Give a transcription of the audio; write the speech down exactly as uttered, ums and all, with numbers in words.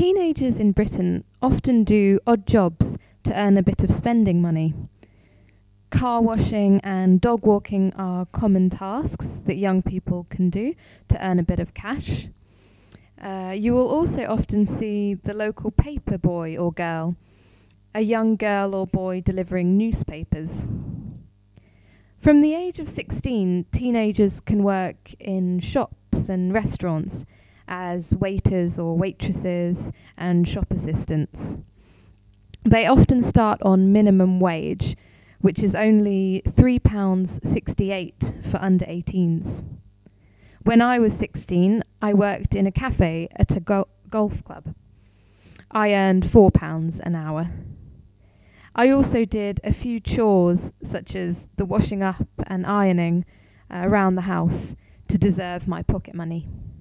Teenagers in Britain often do odd jobs to earn a bit of spending money. Car washing and dog walking are common tasks that young people can do to earn a bit of cash. Uh, you will also often see the local paper boy or girl, a young girl or boy delivering newspapers. From the age of sixteen, teenagers can work in shops and restaurants as waiters or waitresses and shop assistants. They often start on minimum wage, which is only three pounds sixty-eight for under eighteens. When I was sixteen, I worked in a cafe at a go- golf club. I earned four pounds an hour. I also did a few chores, such as the washing up and ironing uh, around the house, to deserve my pocket money.